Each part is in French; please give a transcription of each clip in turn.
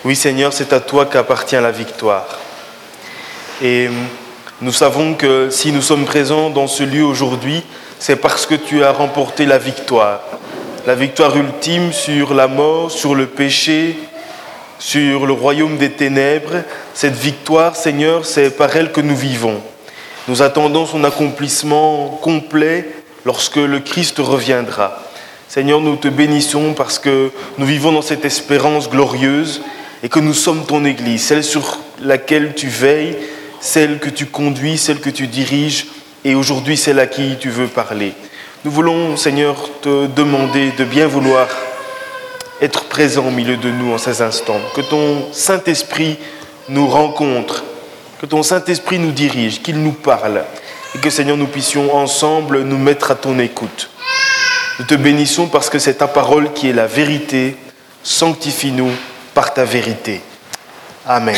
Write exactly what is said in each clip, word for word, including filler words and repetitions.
Oui Seigneur, c'est à toi qu'appartient la victoire. Et nous savons que si nous sommes présents dans ce lieu aujourd'hui, c'est parce que tu as remporté la victoire. La victoire ultime sur la mort, sur le péché, sur le royaume des ténèbres. Cette victoire, Seigneur, c'est par elle que nous vivons. Nous attendons son accomplissement complet lorsque le Christ reviendra. Seigneur, nous te bénissons parce que nous vivons dans cette espérance glorieuse et que nous sommes ton Église, celle sur laquelle tu veilles, celle que tu conduis, celle que tu diriges, et aujourd'hui celle à qui tu veux parler. Nous voulons, Seigneur, te demander de bien vouloir être présent au milieu de nous en ces instants, que ton Saint-Esprit nous rencontre, que ton Saint-Esprit nous dirige, qu'il nous parle, et que, Seigneur, nous puissions ensemble nous mettre à ton écoute. Nous te bénissons parce que c'est ta parole qui est la vérité. Sanctifie-nous par ta vérité. Amen.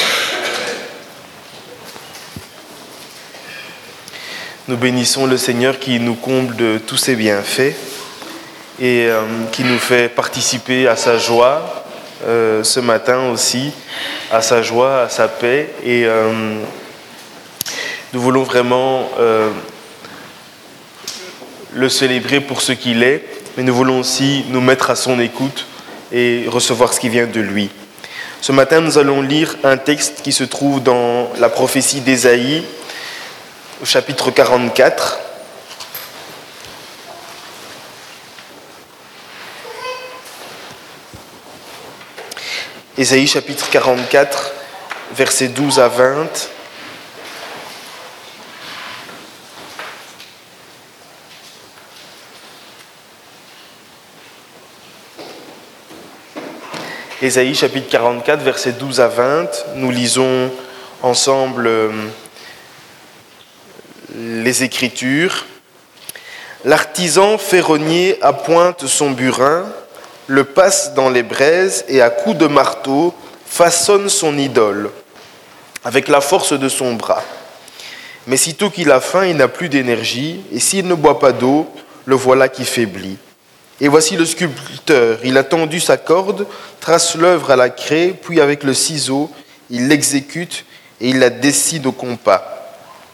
Nous bénissons le Seigneur qui nous comble de tous ses bienfaits et euh, qui nous fait participer à sa joie euh, ce matin aussi, à sa joie, à sa paix. Et euh, nous voulons vraiment euh, le célébrer pour ce qu'il est, mais nous voulons aussi nous mettre à son écoute et recevoir ce qui vient de lui. Ce matin, nous allons lire un texte qui se trouve dans la prophétie d'Ésaïe, au chapitre quarante-quatre. Ésaïe chapitre quarante-quatre, versets douze à vingt. Ésaïe chapitre quarante-quatre, versets douze à vingt, nous lisons ensemble euh, les Écritures. L'artisan ferronnier appointe son burin, le passe dans les braises et à coups de marteau façonne son idole avec la force de son bras. Mais sitôt qu'il a faim, il n'a plus d'énergie, et s'il ne boit pas d'eau, le voilà qui faiblit. Et voici le sculpteur, il a tendu sa corde, trace l'œuvre à la craie, puis avec le ciseau, il l'exécute et il la décide au compas.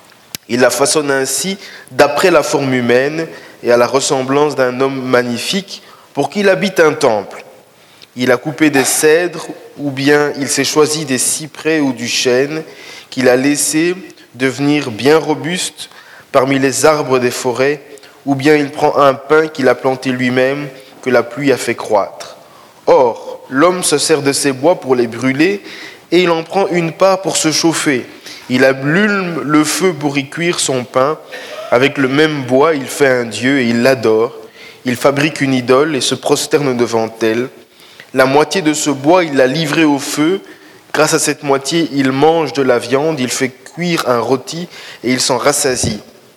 Il la façonne ainsi d'après la forme humaine et à la ressemblance d'un homme magnifique pour qu'il habite un temple. Il a coupé des cèdres ou bien il s'est choisi des cyprès ou du chêne qu'il a laissé devenir bien robuste parmi les arbres des forêts, ou bien il prend un pin qu'il a planté lui-même, que la pluie a fait croître. Or, l'homme se sert de ces bois pour les brûler, et il en prend une part pour se chauffer. Il allume le feu pour y cuire son pain. Avec le même bois, il fait un dieu et il l'adore. Il fabrique une idole et se prosterne devant elle. La moitié de ce bois, il l'a livré au feu. Grâce à cette moitié, il mange de la viande, il fait cuire un rôti et il s'en rassasie.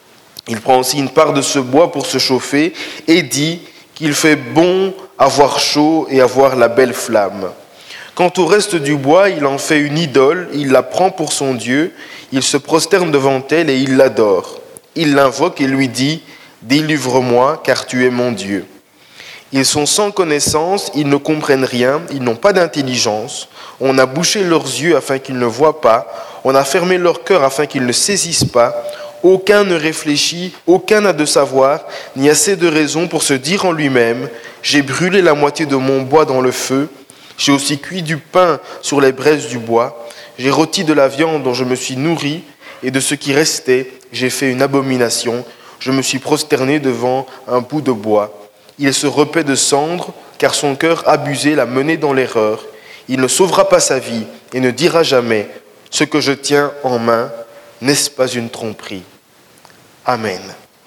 Il prend aussi une part de ce bois pour se chauffer et dit qu'il fait bon avoir chaud et avoir la belle flamme. Quant au reste du bois, il en fait une idole, il la prend pour son Dieu, il se prosterne devant elle et il l'adore. Il l'invoque et lui dit « Délivre-moi, car tu es mon Dieu ». Ils sont sans connaissance, ils ne comprennent rien, ils n'ont pas d'intelligence. On a bouché leurs yeux afin qu'ils ne voient pas, on a fermé leur cœur afin qu'ils ne saisissent pas. Aucun ne réfléchit, aucun n'a de savoir, ni assez de raison pour se dire en lui-même « J'ai brûlé la moitié de mon bois dans le feu, j'ai aussi cuit du pain sur les braises du bois, j'ai rôti de la viande dont je me suis nourri, et de ce qui restait, j'ai fait une abomination, je me suis prosterné devant un bout de bois. Il se repaît de cendres, car son cœur abusé l'a mené dans l'erreur. Il ne sauvera pas sa vie et ne dira jamais « Ce que je tiens en main, n'est-ce pas une tromperie ?» Amen.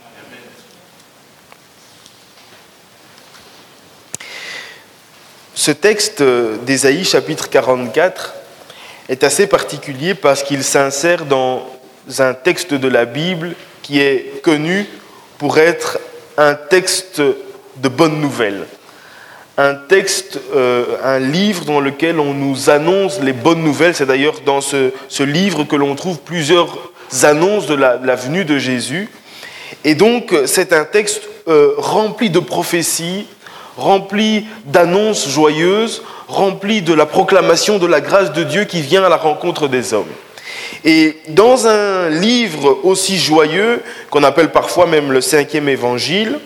Ce texte d'Ésaïe chapitre quarante-quatre est assez particulier parce qu'il s'insère dans un texte de la Bible qui est connu pour être un texte de bonnes nouvelles. Un texte, euh, un livre dans lequel on nous annonce les bonnes nouvelles. C'est d'ailleurs dans ce, ce livre que l'on trouve plusieurs annonces de la, de la venue de Jésus. Et donc, c'est un texte euh, rempli de prophéties, rempli d'annonces joyeuses, rempli de la proclamation de la grâce de Dieu qui vient à la rencontre des hommes. Et dans un livre aussi joyeux, qu'on appelle parfois même le cinquième évangile,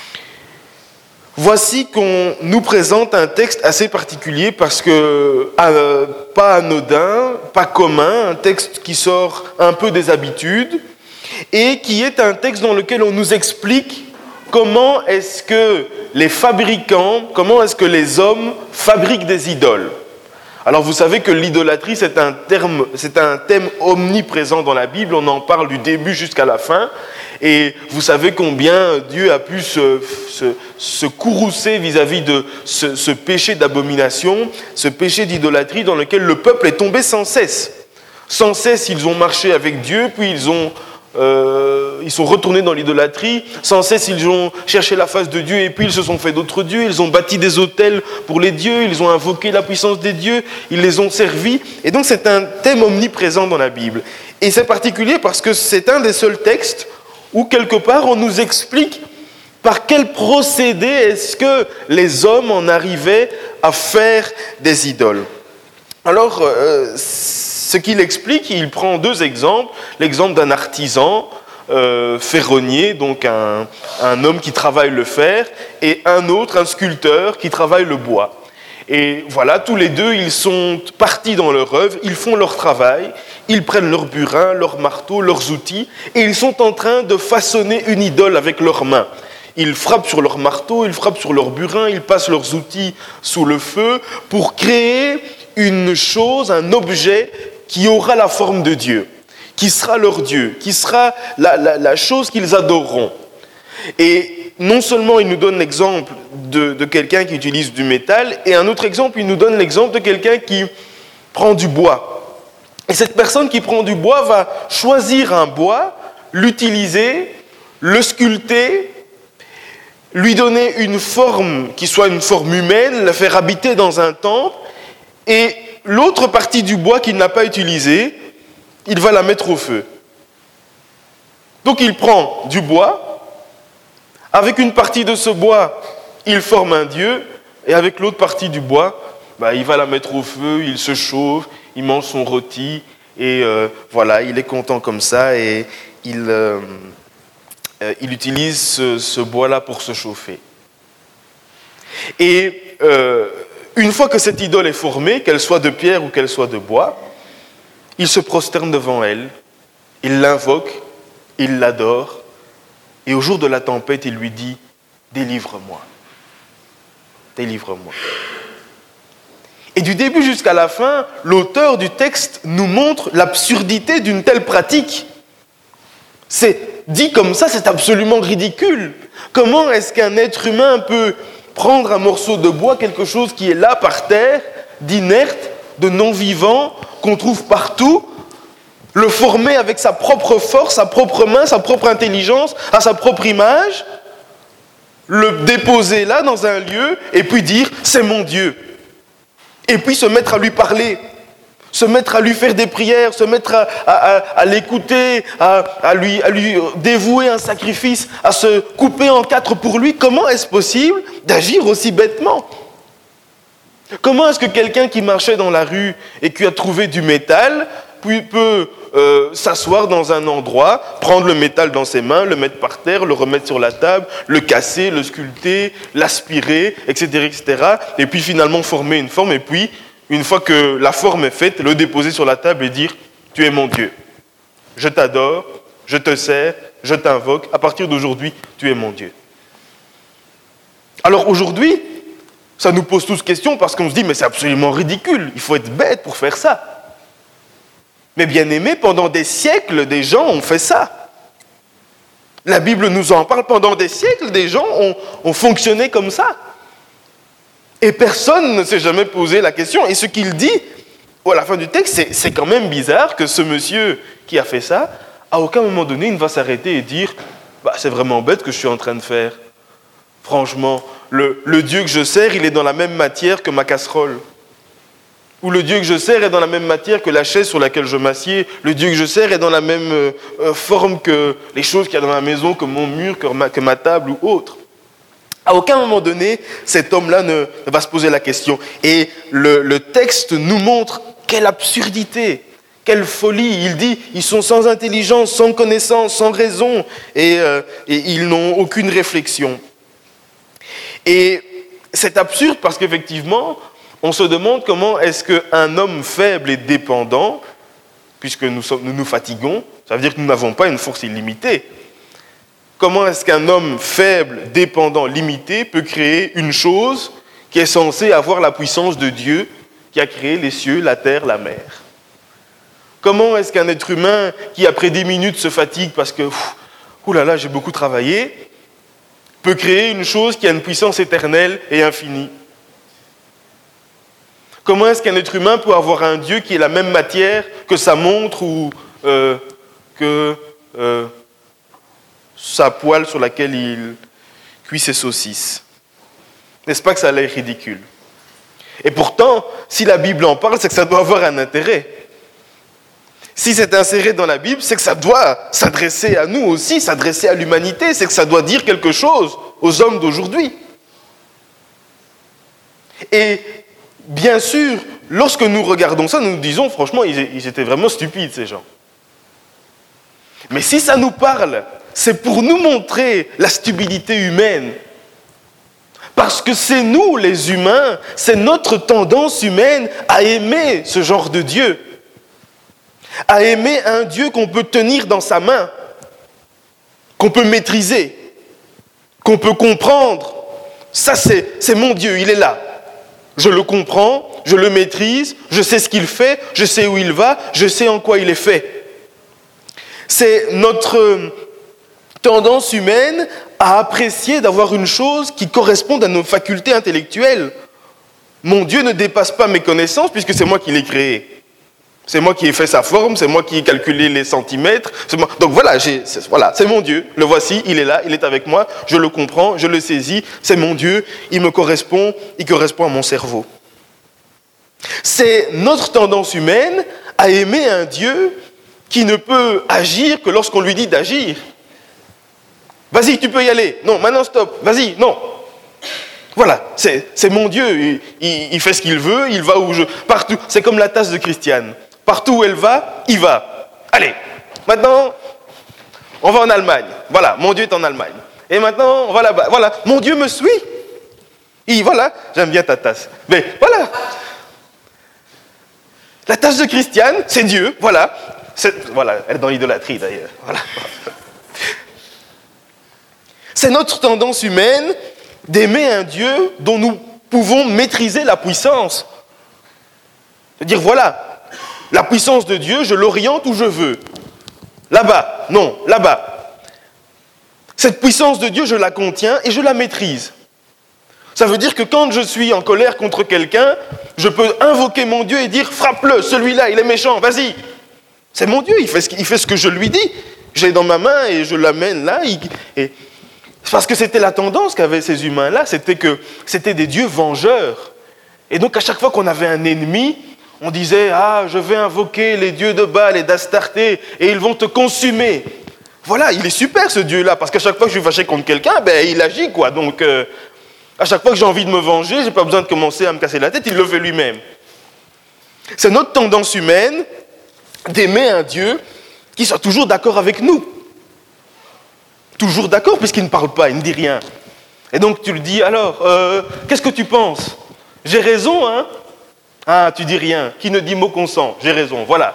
voici qu'on nous présente un texte assez particulier parce que euh, pas anodin, pas commun, un texte qui sort un peu des habitudes et qui est un texte dans lequel on nous explique comment est-ce que les fabricants, comment est-ce que les hommes fabriquent des idoles. Alors vous savez que l'idolâtrie, c'est un, terme, c'est un thème omniprésent dans la Bible, on en parle du début jusqu'à la fin, et vous savez combien Dieu a pu se, se, se courroucer vis-à-vis de ce, ce péché d'abomination, ce péché d'idolâtrie dans lequel le peuple est tombé sans cesse. Sans cesse, ils ont marché avec Dieu, puis ils ont... Euh, ils sont retournés dans l'idolâtrie, sans cesse ils ont cherché la face de Dieu et puis ils se sont fait d'autres dieux, ils ont bâti des autels pour les dieux, ils ont invoqué la puissance des dieux, ils les ont servis, et donc c'est un thème omniprésent dans la Bible. Et c'est particulier parce que c'est un des seuls textes où quelque part on nous explique par quel procédé est-ce que les hommes en arrivaient à faire des idoles. Alors, euh, ce qu'il explique, il prend deux exemples. L'exemple d'un artisan euh, ferronnier, donc un, un homme qui travaille le fer, et un autre, un sculpteur, qui travaille le bois. Et voilà, tous les deux, ils sont partis dans leur œuvre, ils font leur travail, ils prennent leur burin, leur marteau, leurs outils, et ils sont en train de façonner une idole avec leurs mains. Ils frappent sur leur marteau, ils frappent sur leur burin, ils passent leurs outils sous le feu pour créer une chose, un objet qui aura la forme de Dieu, qui sera leur Dieu, qui sera la, la, la chose qu'ils adoreront. Et non seulement il nous donne l'exemple de, de quelqu'un qui utilise du métal, et un autre exemple, il nous donne l'exemple de quelqu'un qui prend du bois. Et cette personne qui prend du bois va choisir un bois, l'utiliser, le sculpter, lui donner une forme qui soit une forme humaine, la faire habiter dans un temple, et l'autre partie du bois qu'il n'a pas utilisée, il va la mettre au feu. Donc il prend du bois, avec une partie de ce bois, il forme un dieu, et avec l'autre partie du bois, bah, il va la mettre au feu, il se chauffe, il mange son rôti, et euh, voilà, il est content comme ça, et il, euh, euh, il utilise ce, ce bois-là pour se chauffer. Et... Euh, Une fois que cette idole est formée, qu'elle soit de pierre ou qu'elle soit de bois, il se prosterne devant elle, il l'invoque, il l'adore, et au jour de la tempête, il lui dit « Délivre-moi, délivre-moi ». Et du début jusqu'à la fin, l'auteur du texte nous montre l'absurdité d'une telle pratique. C'est dit comme ça, c'est absolument ridicule. Comment est-ce qu'un être humain peut prendre un morceau de bois, quelque chose qui est là par terre, d'inerte, de non-vivant, qu'on trouve partout, le former avec sa propre force, sa propre main, sa propre intelligence, à sa propre image, le déposer là dans un lieu et puis dire « c'est mon Dieu ». Et puis se mettre à lui parler, se mettre à lui faire des prières, se mettre à, à, à, à l'écouter, à, à, lui, à lui dévouer un sacrifice, à se couper en quatre pour lui. Comment est-ce possible d'agir aussi bêtement ? Comment est-ce que quelqu'un qui marchait dans la rue et qui a trouvé du métal puis peut euh, s'asseoir dans un endroit, prendre le métal dans ses mains, le mettre par terre, le remettre sur la table, le casser, le sculpter, l'aspirer, et cetera, et cetera, et puis finalement former une forme, et puis, une fois que la forme est faite, le déposer sur la table et dire « Tu es mon Dieu, je t'adore, je te sers, je t'invoque, à partir d'aujourd'hui, tu es mon Dieu. » Alors aujourd'hui, ça nous pose tous question parce qu'on se dit « Mais c'est absolument ridicule, il faut être bête pour faire ça. » Mais bien aimé, pendant des siècles, des gens ont fait ça. La Bible nous en parle, pendant des siècles, des gens ont, ont fonctionné comme ça. Et personne ne s'est jamais posé la question. Et ce qu'il dit, à la fin du texte, c'est, c'est quand même bizarre que ce monsieur qui a fait ça, à aucun moment donné, il ne va s'arrêter et dire bah, « c'est vraiment bête que je suis en train de faire. Franchement, le, le Dieu que je sers, il est dans la même matière que ma casserole. Ou le Dieu que je sers est dans la même matière que la chaise sur laquelle je m'assieds. Le Dieu que je sers est dans la même euh, forme que les choses qu'il y a dans ma maison, que mon mur, que ma, que ma table ou autre. » À aucun moment donné, cet homme-là ne, ne va se poser la question. Et le, le texte nous montre quelle absurdité, quelle folie. Il dit, ils sont sans intelligence, sans connaissance, sans raison, et, euh, et ils n'ont aucune réflexion. Et c'est absurde parce qu'effectivement, on se demande comment est-ce qu'un homme faible et dépendant, puisque nous, sommes, nous nous fatiguons, ça veut dire que nous n'avons pas une force illimitée. Comment est-ce qu'un homme faible, dépendant, limité peut créer une chose qui est censée avoir la puissance de Dieu qui a créé les cieux, la terre, la mer? Comment est-ce qu'un être humain qui, après dix minutes, se fatigue parce que « Ouh là là, j'ai beaucoup travaillé », peut créer une chose qui a une puissance éternelle et infinie? Comment est-ce qu'un être humain peut avoir un Dieu qui est la même matière que sa montre ou euh, que... Euh, sa poêle sur laquelle il cuit ses saucisses? N'est-ce pas que ça a l'air ridicule? Et pourtant, si la Bible en parle, c'est que ça doit avoir un intérêt. Si c'est inséré dans la Bible, c'est que ça doit s'adresser à nous aussi, s'adresser à l'humanité, c'est que ça doit dire quelque chose aux hommes d'aujourd'hui. Et bien sûr, lorsque nous regardons ça, nous nous disons, franchement, ils étaient vraiment stupides, ces gens. Mais si ça nous parle, c'est pour nous montrer la stupidité humaine. Parce que c'est nous, les humains, c'est notre tendance humaine à aimer ce genre de Dieu. À aimer un Dieu qu'on peut tenir dans sa main, qu'on peut maîtriser, qu'on peut comprendre. Ça, c'est, c'est mon Dieu, il est là. Je le comprends, je le maîtrise, je sais ce qu'il fait, je sais où il va, je sais en quoi il est fait. C'est notre tendance humaine à apprécier d'avoir une chose qui corresponde à nos facultés intellectuelles. Mon Dieu ne dépasse pas mes connaissances puisque c'est moi qui l'ai créé. C'est moi qui ai fait sa forme, c'est moi qui ai calculé les centimètres. C'est moi. Donc voilà, j'ai, c'est, voilà, c'est mon Dieu. Le voici, il est là, il est avec moi, je le comprends, je le saisis. C'est mon Dieu, il me correspond, il correspond à mon cerveau. C'est notre tendance humaine à aimer un Dieu qui ne peut agir que lorsqu'on lui dit d'agir. Vas-y, tu peux y aller. Non, maintenant stop. Vas-y, non. Voilà, c'est, c'est mon Dieu. Il, il, il fait ce qu'il veut, il va où je... Partout. C'est comme la tasse de Christiane. Partout où elle va, il va. Allez, maintenant, on va en Allemagne. Voilà, mon Dieu est en Allemagne. Et maintenant, on va là-bas. Voilà, mon Dieu me suit. Et voilà, j'aime bien ta tasse. Mais voilà. La tasse de Christiane, c'est Dieu, voilà. C'est, voilà, elle est dans l'idolâtrie d'ailleurs. Voilà. C'est notre tendance humaine d'aimer un Dieu dont nous pouvons maîtriser la puissance. C'est-à-dire, voilà, la puissance de Dieu, je l'oriente où je veux. Là-bas, non, là-bas. Cette puissance de Dieu, je la contiens et je la maîtrise. Ça veut dire que quand je suis en colère contre quelqu'un, je peux invoquer mon Dieu et dire « frappe-le, celui-là, il est méchant, vas-y ». C'est mon Dieu, il fait, ce, il fait ce que je lui dis. J'ai dans ma main et je l'amène là. Il, et, parce que c'était la tendance qu'avaient ces humains-là, c'était que c'était des dieux vengeurs. Et donc à chaque fois qu'on avait un ennemi, on disait « Ah, je vais invoquer les dieux de Baal et d'Astarté et ils vont te consumer ». Voilà, il est super ce Dieu-là, parce qu'à chaque fois que je suis fâché contre quelqu'un, ben, il agit quoi. Donc euh, à chaque fois que j'ai envie de me venger, je n'ai pas besoin de commencer à me casser la tête, il le fait lui-même. C'est notre tendance humaine d'aimer un Dieu qui soit toujours d'accord avec nous. Toujours d'accord, puisqu'il ne parle pas, il ne dit rien. Et donc tu lui dis, alors, euh, qu'est-ce que tu penses? J'ai raison, hein? Ah, tu dis rien. Qui ne dit mot consent? J'ai raison, voilà.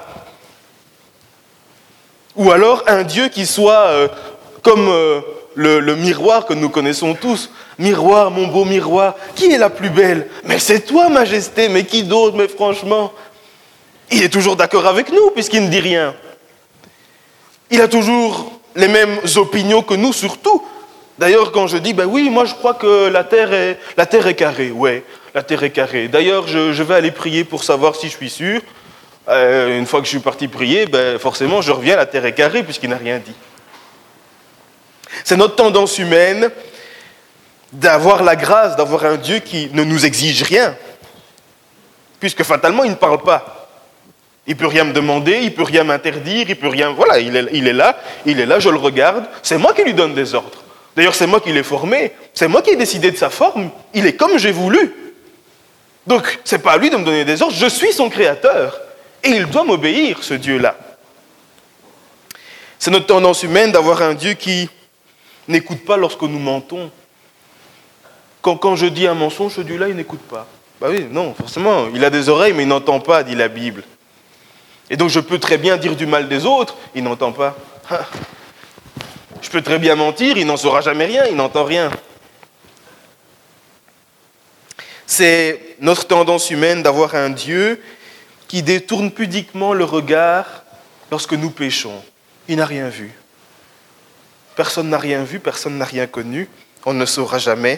Ou alors un Dieu qui soit euh, comme euh, le, le miroir que nous connaissons tous. Miroir, mon beau miroir, qui est la plus belle? Mais c'est toi, Majesté, mais qui d'autre? Mais franchement, il est toujours d'accord avec nous, puisqu'il ne dit rien. Il a toujours les mêmes opinions que nous, surtout. D'ailleurs, quand je dis, ben oui, moi je crois que la terre est, la terre est carrée, ouais, la terre est carrée. D'ailleurs, je, je vais aller prier pour savoir si je suis sûr. Euh, une fois que je suis parti prier, ben forcément, je reviens, la terre est carrée, puisqu'il n'a rien dit. C'est notre tendance humaine d'avoir la grâce, d'avoir un Dieu qui ne nous exige rien, puisque fatalement, il ne parle pas. Il ne peut rien me demander, il ne peut rien m'interdire, il peut rien... Voilà, il est, il est là, il est là, je le regarde, c'est moi qui lui donne des ordres. D'ailleurs, c'est moi qui l'ai formé, c'est moi qui ai décidé de sa forme, il est comme j'ai voulu. Donc, ce n'est pas à lui de me donner des ordres, je suis son créateur. Et il doit m'obéir, ce Dieu-là. C'est notre tendance humaine d'avoir un Dieu qui n'écoute pas lorsque nous mentons. Quand, quand je dis un mensonge, ce Dieu-là, il n'écoute pas. Bah oui, non, forcément, il a des oreilles, mais il n'entend pas, dit la Bible. Et donc je peux très bien dire du mal des autres, il n'entend pas. Je peux très bien mentir, il n'en saura jamais rien, il n'entend rien. C'est notre tendance humaine d'avoir un Dieu qui détourne pudiquement le regard lorsque nous péchons. Il n'a rien vu. Personne n'a rien vu, personne n'a rien connu, on ne saura jamais.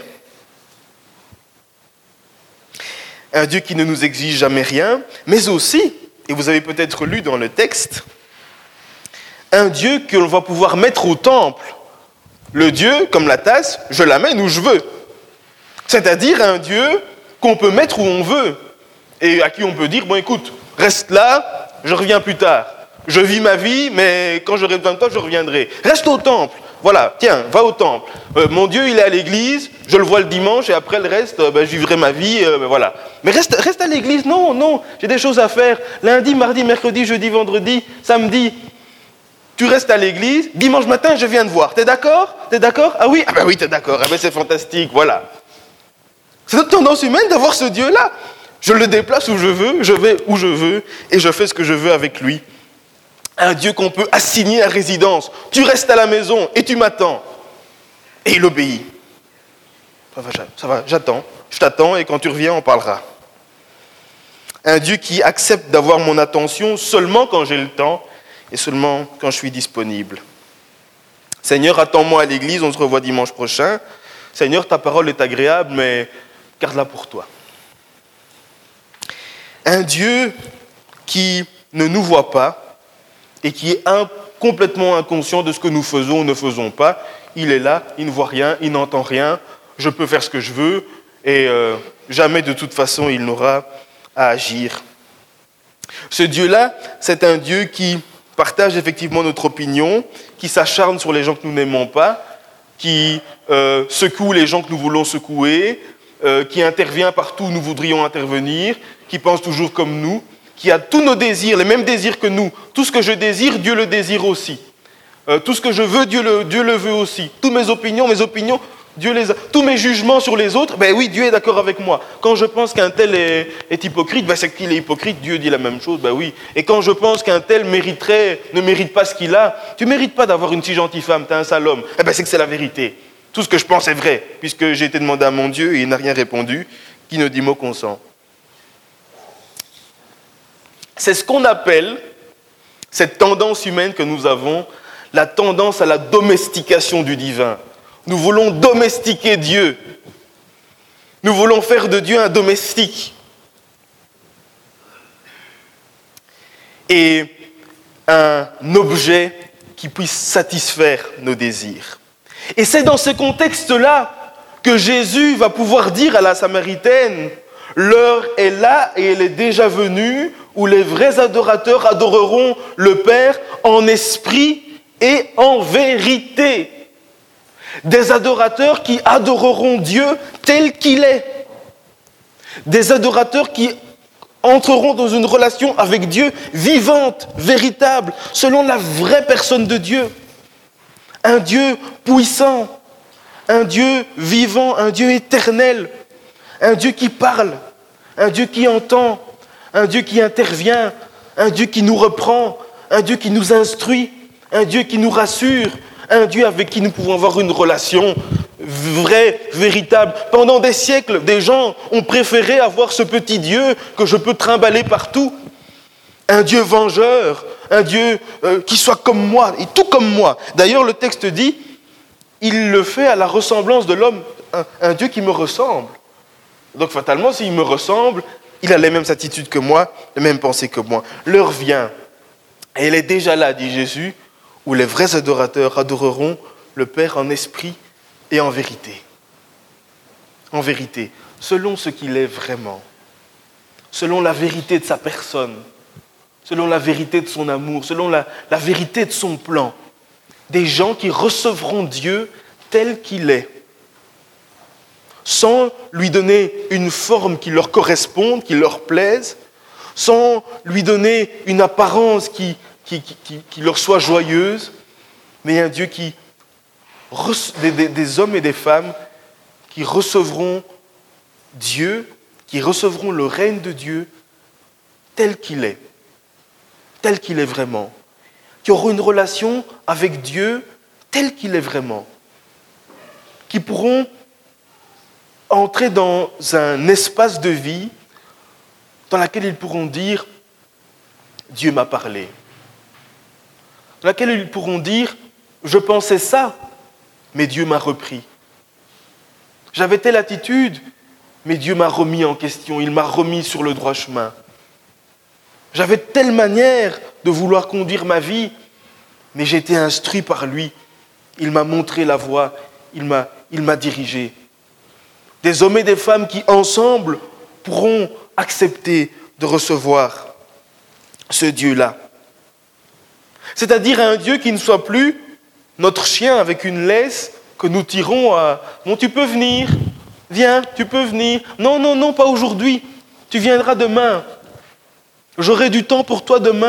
Un Dieu qui ne nous exige jamais rien, mais aussi, et vous avez peut-être lu dans le texte, un Dieu que l'on va pouvoir mettre au temple. Le Dieu, comme la tasse, je l'amène où je veux. C'est-à-dire un Dieu qu'on peut mettre où on veut, et à qui on peut dire, bon écoute, reste là, je reviens plus tard. Je vis ma vie, mais quand j'aurai besoin de toi, je reviendrai. Reste au temple. Voilà, tiens, va au temple. Euh, mon Dieu, il est à l'église, je le vois le dimanche, et après le reste, euh, ben, je vivrai ma vie, euh, ben, voilà. Mais reste, reste à l'église, non, non, j'ai des choses à faire. Lundi, mardi, mercredi, jeudi, vendredi, samedi, tu restes à l'église, dimanche matin, je viens te voir. T'es d'accord? T'es d'accord? Ah oui? Ah ben oui, t'es d'accord, ah ben c'est fantastique, voilà. C'est notre tendance humaine d'avoir ce Dieu-là. Je le déplace où je veux, je vais où je veux, et je fais ce que je veux avec lui. Un Dieu qu'on peut assigner à résidence. Tu restes à la maison et tu m'attends. Et il obéit. Ça va, ça va, j'attends. Je t'attends et quand tu reviens, on parlera. Un Dieu qui accepte d'avoir mon attention seulement quand j'ai le temps et seulement quand je suis disponible. Seigneur, attends-moi à l'église, on se revoit dimanche prochain. Seigneur, ta parole est agréable, mais garde-la pour toi. Un Dieu qui ne nous voit pas, et qui est un, complètement inconscient de ce que nous faisons ou ne faisons pas. Il est là, il ne voit rien, il n'entend rien, je peux faire ce que je veux, et euh, jamais de toute façon il n'aura à agir. Ce Dieu-là, c'est un Dieu qui partage effectivement notre opinion, qui s'acharne sur les gens que nous n'aimons pas, qui euh, secoue les gens que nous voulons secouer, euh, qui intervient partout où nous voudrions intervenir, qui pense toujours comme nous, qui a tous nos désirs, les mêmes désirs que nous. Tout ce que je désire, Dieu le désire aussi. Euh, tout ce que je veux, Dieu le, Dieu le veut aussi. Toutes mes opinions, mes opinions, Dieu les a. Tous mes jugements sur les autres, ben oui, Dieu est d'accord avec moi. Quand je pense qu'un tel est, est hypocrite, ben c'est qu'il est hypocrite, Dieu dit la même chose, ben oui. Et quand je pense qu'un tel mériterait, ne mérite pas ce qu'il a, tu ne mérites pas d'avoir une si gentille femme, tu es un sale homme. Eh ben c'est que c'est la vérité. Tout ce que je pense est vrai, puisque j'ai été demandé à mon Dieu et il n'a rien répondu, qui ne dit mot consent. C'est ce qu'on appelle, cette tendance humaine que nous avons, la tendance à la domestication du divin. Nous voulons domestiquer Dieu. Nous voulons faire de Dieu un domestique. Et un objet qui puisse satisfaire nos désirs. Et c'est dans ce contexte-là que Jésus va pouvoir dire à la Samaritaine, « L'heure est là et elle est déjà venue, où les vrais adorateurs adoreront le Père en esprit et en vérité. » Des adorateurs qui adoreront Dieu tel qu'il est. Des adorateurs qui entreront dans une relation avec Dieu vivante, véritable, selon la vraie personne de Dieu. Un Dieu puissant, un Dieu vivant, un Dieu éternel, un Dieu qui parle, un Dieu qui entend, un Dieu qui intervient, un Dieu qui nous reprend, un Dieu qui nous instruit, un Dieu qui nous rassure, un Dieu avec qui nous pouvons avoir une relation vraie, véritable. Pendant des siècles, des gens ont préféré avoir ce petit Dieu que je peux trimballer partout. Un Dieu vengeur, un Dieu euh, qui soit comme moi, et tout comme moi. D'ailleurs, le texte dit, il le fait à la ressemblance de l'homme, un, un Dieu qui me ressemble. Donc fatalement, s'il me ressemble, il a les mêmes attitudes que moi, les mêmes pensées que moi. L'heure vient, et elle est déjà là, dit Jésus, où les vrais adorateurs adoreront le Père en esprit et en vérité. En vérité, selon ce qu'il est vraiment, selon la vérité de sa personne, selon la vérité de son amour, selon la, la vérité de son plan. Des gens qui recevront Dieu tel qu'il est, sans lui donner une forme qui leur corresponde, qui leur plaise, sans lui donner une apparence qui, qui, qui, qui leur soit joyeuse, mais un Dieu qui, des, des, des hommes et des femmes qui recevront Dieu, qui recevront le règne de Dieu tel qu'il est, tel qu'il est vraiment, qui auront une relation avec Dieu tel qu'il est vraiment, qui pourront entrer dans un espace de vie dans lequel ils pourront dire « Dieu m'a parlé », dans lequel ils pourront dire « Je pensais ça, mais Dieu m'a repris. J'avais telle attitude, mais Dieu m'a remis en question, il m'a remis sur le droit chemin. J'avais telle manière de vouloir conduire ma vie, mais j'ai été instruit par lui. Il m'a montré la voie, il m'a, il m'a dirigé. » Des hommes et des femmes qui, ensemble, pourront accepter de recevoir ce Dieu-là. C'est-à-dire un Dieu qui ne soit plus notre chien avec une laisse que nous tirons à « Bon, tu peux venir, viens, tu peux venir. Non, non, non, pas aujourd'hui, tu viendras demain. J'aurai du temps pour toi demain. »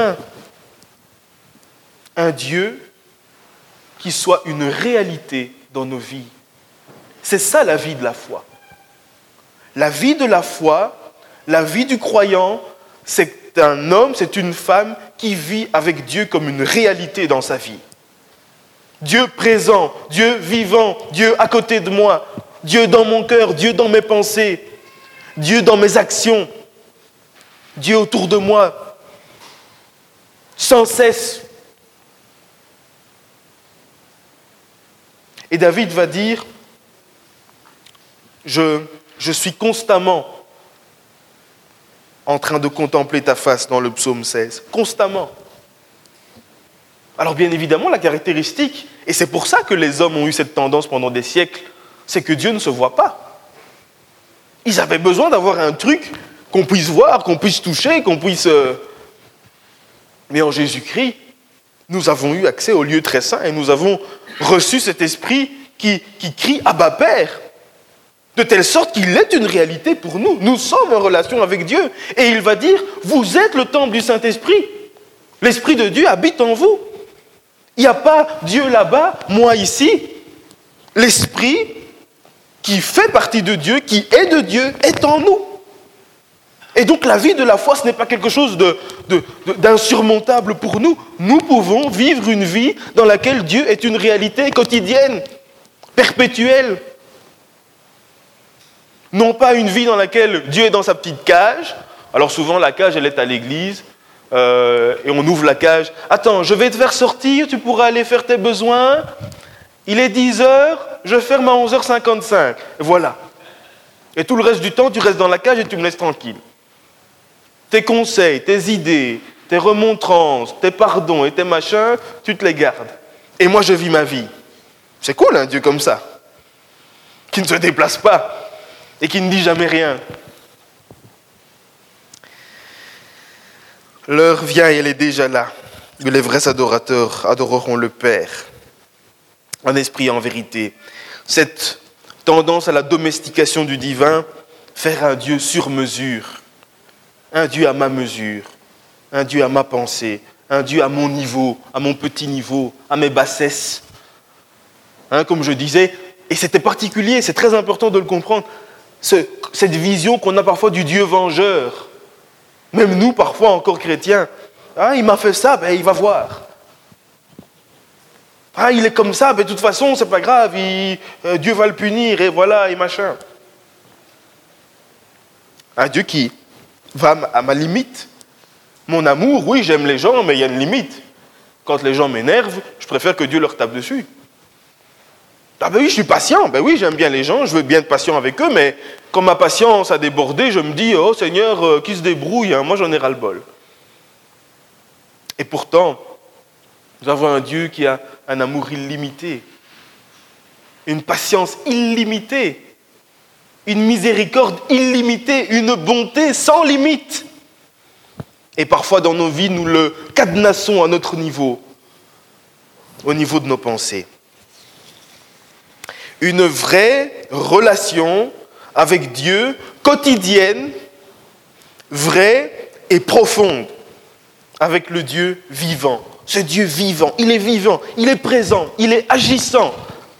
Un Dieu qui soit une réalité dans nos vies. C'est ça la vie de la foi. La vie de la foi, la vie du croyant, c'est un homme, c'est une femme qui vit avec Dieu comme une réalité dans sa vie. Dieu présent, Dieu vivant, Dieu à côté de moi, Dieu dans mon cœur, Dieu dans mes pensées, Dieu dans mes actions, Dieu autour de moi, sans cesse. Et David va dire, je, je suis constamment en train de contempler ta face dans le psaume seize. Constamment. Alors bien évidemment, la caractéristique, et c'est pour ça que les hommes ont eu cette tendance pendant des siècles, c'est que Dieu ne se voit pas. Ils avaient besoin d'avoir un truc qu'on puisse voir, qu'on puisse toucher, qu'on puisse... Euh... Mais en Jésus-Christ, nous avons eu accès au lieu très saint et nous avons reçu cet esprit qui, qui crie « Abba Père », de telle sorte qu'il est une réalité pour nous. Nous sommes en relation avec Dieu. Et il va dire « Vous êtes le temple du Saint-Esprit. L'Esprit de Dieu habite en vous. » Il n'y a pas Dieu là-bas, moi ici. L'Esprit qui fait partie de Dieu, qui est de Dieu, est en nous. Et donc la vie de la foi, ce n'est pas quelque chose de, de, de, d'insurmontable pour nous. Nous pouvons vivre une vie dans laquelle Dieu est une réalité quotidienne, perpétuelle. Non pas une vie dans laquelle Dieu est dans sa petite cage. Alors souvent la cage, elle est à l'église. Euh, et on ouvre la cage. Attends, je vais te faire sortir, tu pourras aller faire tes besoins. Il est dix heures, je ferme à onze heures cinquante-cinq. Voilà. Et tout le reste du temps, tu restes dans la cage et tu me laisses tranquille. Tes conseils, tes idées, tes remontrances, tes pardons et tes machins, tu te les gardes. Et moi, je vis ma vie. C'est cool, un Dieu comme ça. Qui ne se déplace pas et qui ne dit jamais rien. L'heure vient et elle est déjà là, où les vrais adorateurs adoreront le Père, en esprit et en vérité. Cette tendance à la domestication du divin, faire un Dieu sur mesure, un Dieu à ma mesure, un Dieu à ma pensée, un Dieu à mon niveau, à mon petit niveau, à mes bassesses. Hein, comme je disais, et c'était particulier, c'est très important de le comprendre, ce, cette vision qu'on a parfois du Dieu vengeur. Même nous, parfois, encore chrétiens, ah, il m'a fait ça, ben, il va voir. Ah, il est comme ça, ben, de toute façon, c'est pas grave, il, euh, Dieu va le punir, et voilà, et machin. Un Dieu qui va à ma limite. Mon amour, oui, j'aime les gens, mais il y a une limite. Quand les gens m'énervent, je préfère que Dieu leur tape dessus. Ah ben oui, je suis patient, ben oui, j'aime bien les gens, je veux bien être patient avec eux, mais quand ma patience a débordé, je me dis, oh Seigneur, euh, qui se débrouille, hein, moi j'en ai ras-le-bol. Et pourtant, nous avons un Dieu qui a un amour illimité, une patience illimitée, une miséricorde illimitée, une bonté sans limite. Et parfois dans nos vies, nous le cadenassons à notre niveau, au niveau de nos pensées. Une vraie relation avec Dieu, quotidienne, vraie et profonde, avec le Dieu vivant. Ce Dieu vivant, il est vivant, il est présent, il est agissant.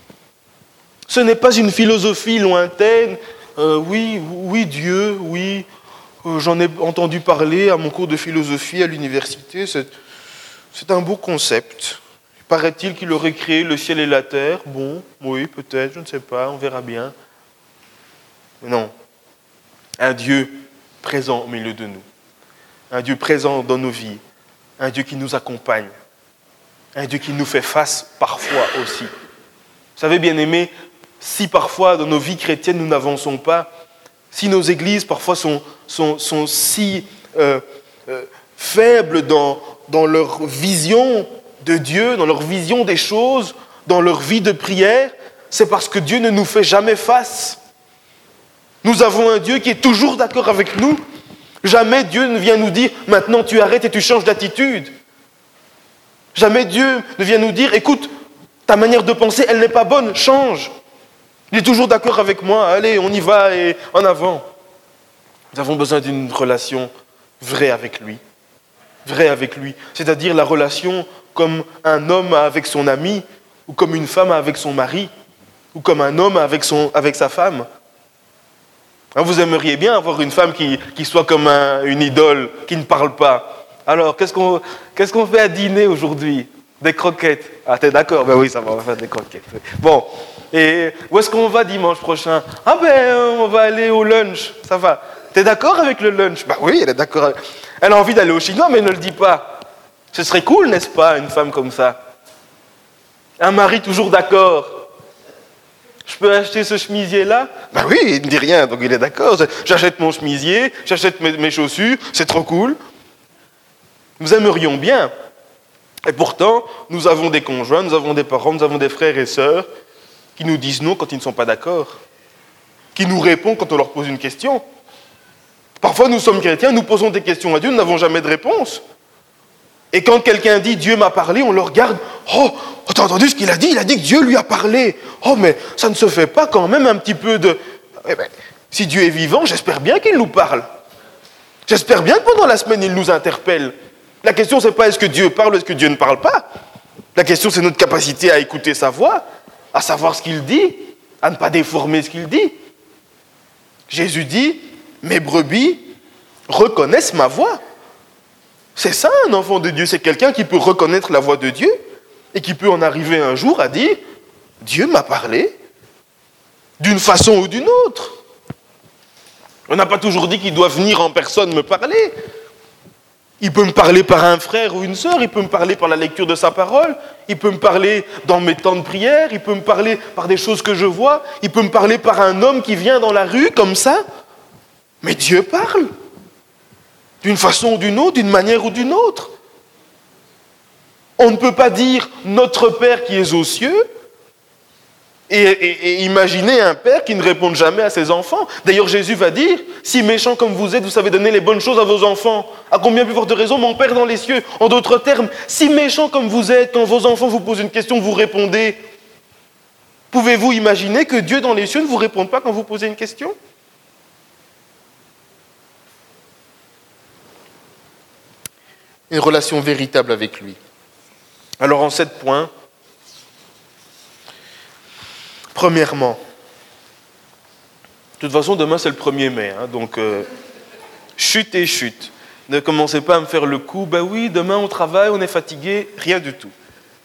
Ce n'est pas une philosophie lointaine. Euh, oui, oui, Dieu, oui, euh, j'en ai entendu parler à mon cours de philosophie à l'université. C'est, c'est un beau concept. Paraît-il qu'il aurait créé le ciel et la terre. Bon, oui, peut-être, je ne sais pas, on verra bien. Mais non, un Dieu présent au milieu de nous. Un Dieu présent dans nos vies. Un Dieu qui nous accompagne. Un Dieu qui nous fait face parfois aussi. Vous savez, bien-aimés, si parfois dans nos vies chrétiennes nous n'avançons pas, si nos églises parfois sont, sont, sont si euh, euh, faibles dans, dans leur vision de Dieu, dans leur vision des choses, dans leur vie de prière, c'est parce que Dieu ne nous fait jamais face. Nous avons un Dieu qui est toujours d'accord avec nous. Jamais Dieu ne vient nous dire « maintenant tu arrêtes et tu changes d'attitude ». Jamais Dieu ne vient nous dire « écoute, ta manière de penser, elle n'est pas bonne, change ». Il est toujours d'accord avec moi, allez, on y va et en avant. Nous avons besoin d'une relation vraie avec lui. Vraie avec lui, c'est-à-dire la relation comme un homme avec son ami, ou comme une femme avec son mari, ou comme un homme avec, son, avec sa femme. Vous aimeriez bien avoir une femme qui, qui soit comme un, une idole, qui ne parle pas. Alors, qu'est-ce qu'on, qu'est-ce qu'on fait à dîner aujourd'hui ? Des croquettes. Ah, t'es d'accord ? Ben oui, ça va, on va faire des croquettes. Bon, et où est-ce qu'on va dimanche prochain ? Ah ben, on va aller au lunch, ça va. T'es d'accord avec le lunch ? Ben oui, elle est d'accord. Avec... Elle a envie d'aller au chinois, mais elle ne le dit pas. Ce serait cool, n'est-ce pas, une femme comme ça ? Un mari toujours d'accord. Je peux acheter ce chemisier-là ? Ben oui, il ne dit rien, donc il est d'accord. J'achète mon chemisier, j'achète mes, mes chaussures, c'est trop cool. Nous aimerions bien. Et pourtant, nous avons des conjoints, nous avons des parents, nous avons des frères et sœurs qui nous disent non quand ils ne sont pas d'accord, qui nous répondent quand on leur pose une question. Parfois, nous sommes chrétiens, nous posons des questions à Dieu, nous n'avons jamais de réponse. Et quand quelqu'un dit « Dieu m'a parlé », on le regarde « Oh, t'as entendu ce qu'il a dit ? Il a dit que Dieu lui a parlé. Oh, mais ça ne se fait pas quand même un petit peu de... Eh ben, si Dieu est vivant, j'espère bien qu'il nous parle. J'espère bien que pendant la semaine, il nous interpelle. La question, c'est pas est-ce que Dieu parle ou est-ce que Dieu ne parle pas. La question, c'est notre capacité à écouter sa voix, à savoir ce qu'il dit, à ne pas déformer ce qu'il dit. Jésus dit « Mes brebis reconnaissent ma voix ». C'est ça, un enfant de Dieu, c'est quelqu'un qui peut reconnaître la voix de Dieu et qui peut en arriver un jour à dire « Dieu m'a parlé d'une façon ou d'une autre ». On n'a pas toujours dit qu'il doit venir en personne me parler. Il peut me parler par un frère ou une sœur, il peut me parler par la lecture de sa parole, il peut me parler dans mes temps de prière, il peut me parler par des choses que je vois, il peut me parler par un homme qui vient dans la rue comme ça. Mais Dieu parle. D'une façon ou d'une autre, d'une manière ou d'une autre. On ne peut pas dire « notre Père qui est aux cieux » et, et, et imaginer un père qui ne répond jamais à ses enfants. D'ailleurs, Jésus va dire « si méchant comme vous êtes, vous savez donner les bonnes choses à vos enfants, à combien plus forte raison mon Père dans les cieux ?» En d'autres termes, si méchant comme vous êtes, quand vos enfants vous posent une question, vous répondez. Pouvez-vous imaginer que Dieu dans les cieux ne vous réponde pas quand vous posez une question ? Une relation véritable avec lui. Alors en sept points, premièrement, de toute façon demain c'est le premier mai, hein, donc euh, chute et chute. Ne commencez pas à me faire le coup, ben oui, demain on travaille, on est fatigué, rien du tout.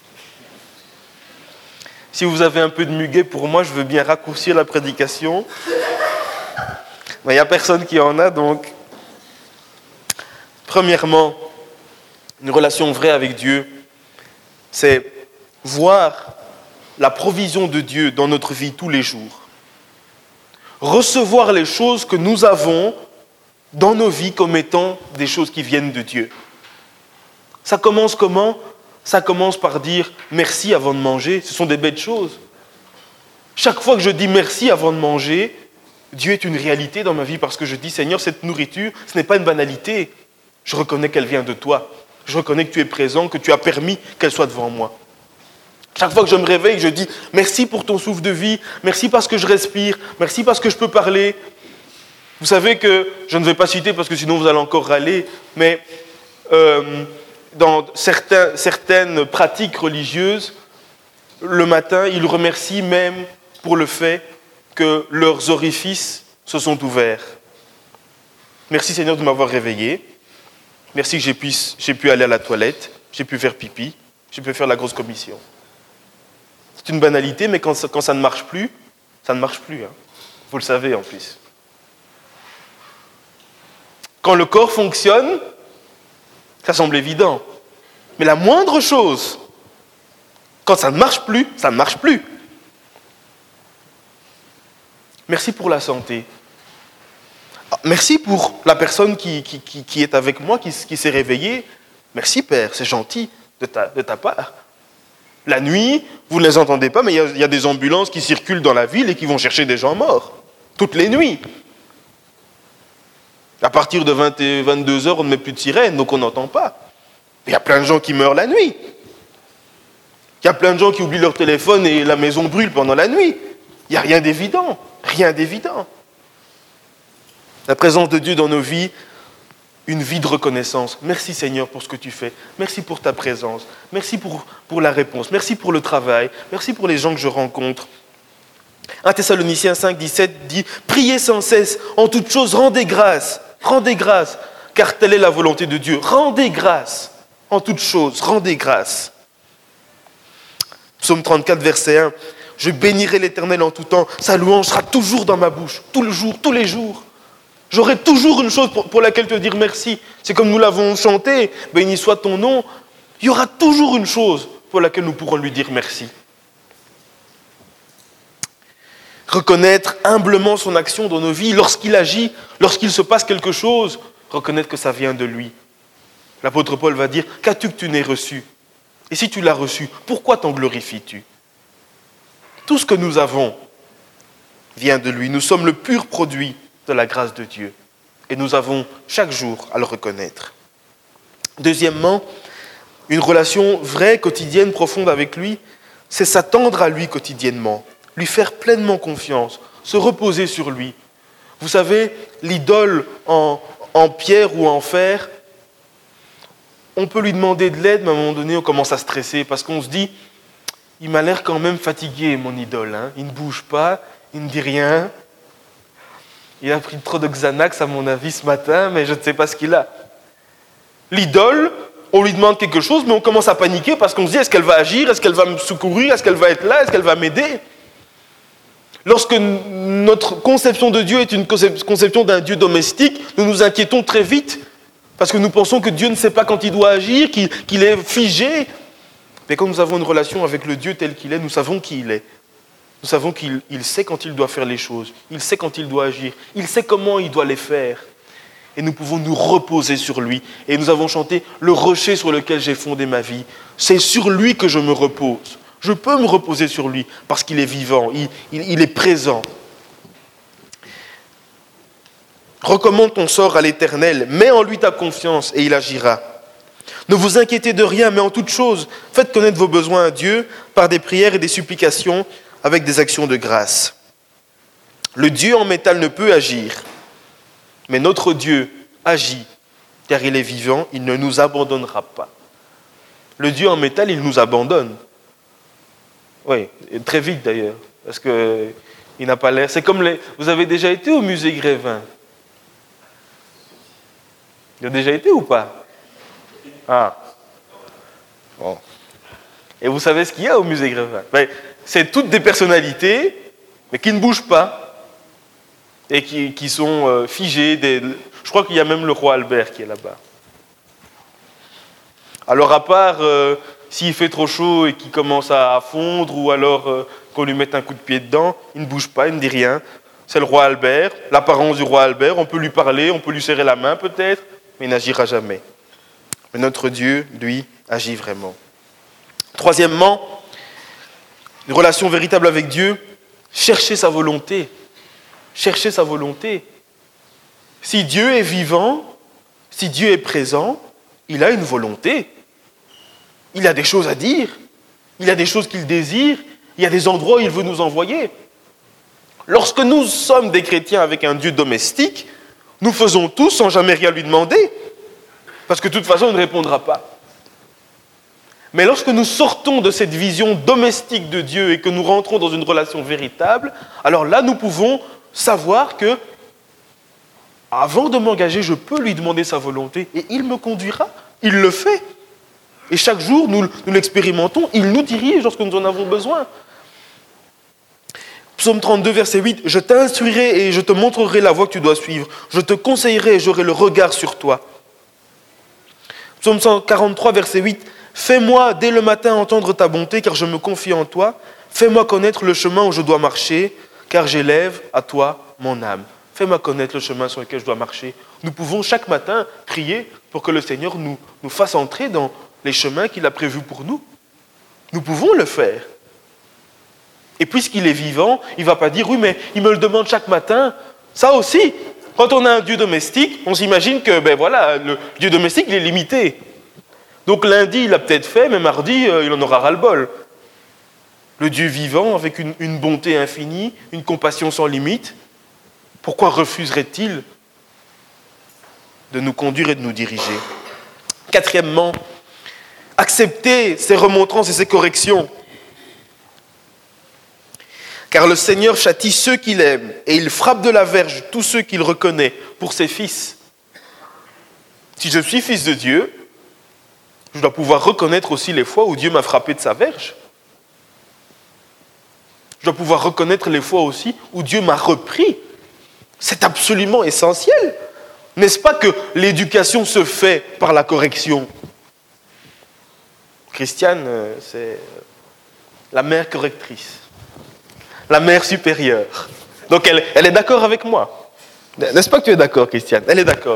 Si vous avez un peu de muguet pour moi, je veux bien raccourcir la prédication. Mais il n'y a personne qui en a, donc premièrement, une relation vraie avec Dieu, c'est voir la provision de Dieu dans notre vie tous les jours. Recevoir les choses que nous avons dans nos vies comme étant des choses qui viennent de Dieu. Ça commence comment ? Ça commence par dire merci avant de manger. Ce sont des belles choses. Chaque fois que je dis merci avant de manger, Dieu est une réalité dans ma vie parce que je dis Seigneur, cette nourriture, ce n'est pas une banalité. Je reconnais qu'elle vient de toi. Je reconnais que tu es présent, que tu as permis qu'elle soit devant moi. Chaque fois que je me réveille, je dis merci pour ton souffle de vie, merci parce que je respire, merci parce que je peux parler. Vous savez que, je ne vais pas citer parce que sinon vous allez encore râler, mais euh, dans certains, certaines pratiques religieuses, le matin, ils remercient même pour le fait que leurs orifices se sont ouverts. Merci Seigneur de m'avoir réveillé. Merci que j'ai pu, j'ai pu aller à la toilette, j'ai pu faire pipi, j'ai pu faire la grosse commission. C'est une banalité, mais quand ça, quand ça ne marche plus, ça ne marche plus. Hein. Vous le savez en plus. Quand le corps fonctionne, ça semble évident. Mais la moindre chose, quand ça ne marche plus, ça ne marche plus. Merci pour la santé. Merci pour la personne qui, qui, qui, qui est avec moi, qui, qui s'est réveillée. Merci Père, c'est gentil de ta, de ta part. La nuit, vous ne les entendez pas, mais il y, y a des ambulances qui circulent dans la ville et qui vont chercher des gens morts. Toutes les nuits. À partir de vingt et vingt-deux heures, on ne met plus de sirène, donc on n'entend pas. Il y a plein de gens qui meurent la nuit. Il y a plein de gens qui oublient leur téléphone et la maison brûle pendant la nuit. Il n'y a rien d'évident. Rien d'évident. La présence de Dieu dans nos vies, une vie de reconnaissance. Merci Seigneur pour ce que tu fais. Merci pour ta présence. Merci pour, pour la réponse. Merci pour le travail. Merci pour les gens que je rencontre. un Thessaloniciens cinq, dix-sept dit « Priez sans cesse, en toutes choses, rendez grâce. Rendez grâce, car telle est la volonté de Dieu. Rendez grâce, en toutes choses, rendez grâce. » Psaume trente-quatre, verset un. « Je bénirai l'Éternel en tout temps. Sa louange sera toujours dans ma bouche, tout le jour, tous les jours. » J'aurai toujours une chose pour, pour laquelle te dire merci. C'est comme nous l'avons chanté, béni soit ton nom. Il y aura toujours une chose pour laquelle nous pourrons lui dire merci. Reconnaître humblement son action dans nos vies, lorsqu'il agit, lorsqu'il se passe quelque chose, reconnaître que ça vient de lui. L'apôtre Paul va dire, qu'as-tu que tu n'aies reçu ? Et si tu l'as reçu, pourquoi t'en glorifies-tu ? Tout ce que nous avons vient de lui. Nous sommes le pur produit de la grâce de Dieu. Et nous avons chaque jour à le reconnaître. Deuxièmement, une relation vraie, quotidienne, profonde avec lui, c'est s'attendre à lui quotidiennement, lui faire pleinement confiance, se reposer sur lui. Vous savez, l'idole en, en pierre ou en fer, on peut lui demander de l'aide, mais à un moment donné, on commence à stresser parce qu'on se dit, il m'a l'air quand même fatigué, mon idole. Hein. Il ne bouge pas, il ne dit rien. Il a pris trop de Xanax, à mon avis, ce matin, mais je ne sais pas ce qu'il a. L'idole, on lui demande quelque chose, mais on commence à paniquer parce qu'on se dit, est-ce qu'elle va agir ? Est-ce qu'elle va me secourir ? Est-ce qu'elle va être là ? Est-ce qu'elle va m'aider ? Lorsque notre conception de Dieu est une conception d'un Dieu domestique, nous nous inquiétons très vite parce que nous pensons que Dieu ne sait pas quand il doit agir, qu'il, qu'il est figé. Mais quand nous avons une relation avec le Dieu tel qu'il est, nous savons qui il est. Nous savons qu'il il sait quand il doit faire les choses, il sait quand il doit agir, il sait comment il doit les faire. Et nous pouvons nous reposer sur lui. Et nous avons chanté « Le rocher sur lequel j'ai fondé ma vie ». C'est sur lui que je me repose. Je peux me reposer sur lui parce qu'il est vivant, il, il, il est présent. Recommande ton sort à l'Éternel, mets en lui ta confiance et il agira. Ne vous inquiétez de rien, mais en toute chose, faites connaître vos besoins à Dieu par des prières et des supplications avec des actions de grâce. Le Dieu en métal ne peut agir, mais notre Dieu agit, car il est vivant, il ne nous abandonnera pas. Le Dieu en métal, il nous abandonne. Oui, très vite d'ailleurs, parce qu'il n'a pas l'air... C'est comme les... Vous avez déjà été au musée Grévin ? Vous avez déjà été ou pas ? Ah. Bon. Et vous savez ce qu'il y a au musée Grévin ? Ben, c'est toutes des personnalités, mais qui ne bougent pas, et qui, qui sont euh, figées. Des... Je crois qu'il y a même le roi Albert qui est là-bas. Alors à part euh, s'il fait trop chaud et qu'il commence à fondre, ou alors euh, qu'on lui mette un coup de pied dedans, il ne bouge pas, il ne dit rien. C'est le roi Albert, l'apparence du roi Albert, on peut lui parler, on peut lui serrer la main peut-être, mais il n'agira jamais. Mais notre Dieu, lui, agit vraiment. Troisièmement, une relation véritable avec Dieu, chercher sa volonté. Chercher sa volonté. Si Dieu est vivant, si Dieu est présent, il a une volonté. Il a des choses à dire. Il y a des choses qu'il désire, il y a des endroits où il veut nous envoyer. Lorsque nous sommes des chrétiens avec un Dieu domestique, nous faisons tout sans jamais rien lui demander, parce que de toute façon, il ne répondra pas. Mais lorsque nous sortons de cette vision domestique de Dieu et que nous rentrons dans une relation véritable, alors là, nous pouvons savoir que, avant de m'engager, je peux lui demander sa volonté et il me conduira. Il le fait. Et chaque jour, nous, nous l'expérimentons, il nous dirige lorsque nous en avons besoin. Psaume trente-deux, verset huit, « Je t'instruirai et je te montrerai la voie que tu dois suivre. Je te conseillerai et j'aurai le regard sur toi. » Psaume cent quarante-trois, verset huit, « Fais-moi dès le matin entendre ta bonté, car je me confie en toi. Fais-moi connaître le chemin où je dois marcher, car j'élève à toi mon âme. » Fais-moi connaître le chemin sur lequel je dois marcher. Nous pouvons chaque matin prier pour que le Seigneur nous, nous fasse entrer dans les chemins qu'il a prévus pour nous. Nous pouvons le faire. Et puisqu'il est vivant, il ne va pas dire « Oui, mais il me le demande chaque matin. » Ça aussi, quand on a un Dieu domestique, on s'imagine que ben voilà, le Dieu domestique il est limité. Donc lundi, il l'a peut-être fait, mais mardi, euh, il en aura ras-le-bol. Le Dieu vivant, avec une, une bonté infinie, une compassion sans limite, pourquoi refuserait-il de nous conduire et de nous diriger? Quatrièmement, accepter ses remontrances et ses corrections. Car le Seigneur châtie ceux qu'il aime, et il frappe de la verge tous ceux qu'il reconnaît pour ses fils. Si je suis fils de Dieu, je dois pouvoir reconnaître aussi les fois où Dieu m'a frappé de sa verge. Je dois pouvoir reconnaître les fois aussi où Dieu m'a repris. C'est absolument essentiel. N'est-ce pas que l'éducation se fait par la correction? Christiane, c'est la mère correctrice, la mère supérieure. Donc elle, elle est d'accord avec moi. N'est-ce pas que tu es d'accord, Christiane? Elle est d'accord.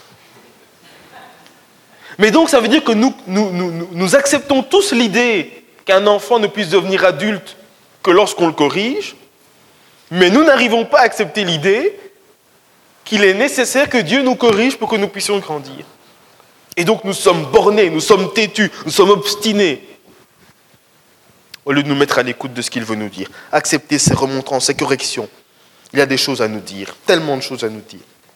Mais donc ça veut dire que nous, nous, nous, nous acceptons tous l'idée qu'un enfant ne puisse devenir adulte que lorsqu'on le corrige, mais nous n'arrivons pas à accepter l'idée qu'il est nécessaire que Dieu nous corrige pour que nous puissions grandir. Et donc nous sommes bornés, nous sommes têtus, nous sommes obstinés, au lieu de nous mettre à l'écoute de ce qu'il veut nous dire. Accepter ses remontrances, ses corrections. Il y a des choses à nous dire, tellement de choses à nous dire.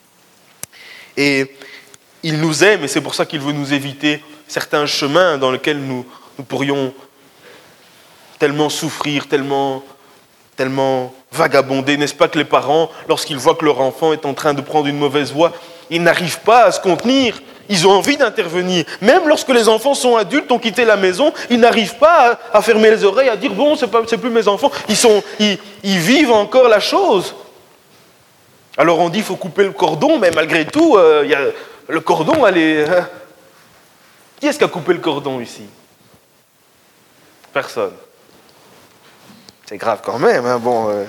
Et il nous aime, et c'est pour ça qu'il veut nous éviter certains chemins dans lesquels nous, nous pourrions tellement souffrir, tellement, tellement vagabonder. N'est-ce pas que les parents, lorsqu'ils voient que leur enfant est en train de prendre une mauvaise voie, ils n'arrivent pas à se contenir, ils ont envie d'intervenir. Même lorsque les enfants sont adultes, ont quitté la maison, ils n'arrivent pas à, à fermer les oreilles, à dire « bon, c'est, pas, c'est plus mes enfants ». Ils, sont, ils, ils vivent encore la chose. Alors on dit qu'il faut couper le cordon, mais malgré tout, euh, y a, le cordon, elle est... Hein. Qui est-ce qui a coupé le cordon ici? Personne. C'est grave quand même, hein, bon... Euh...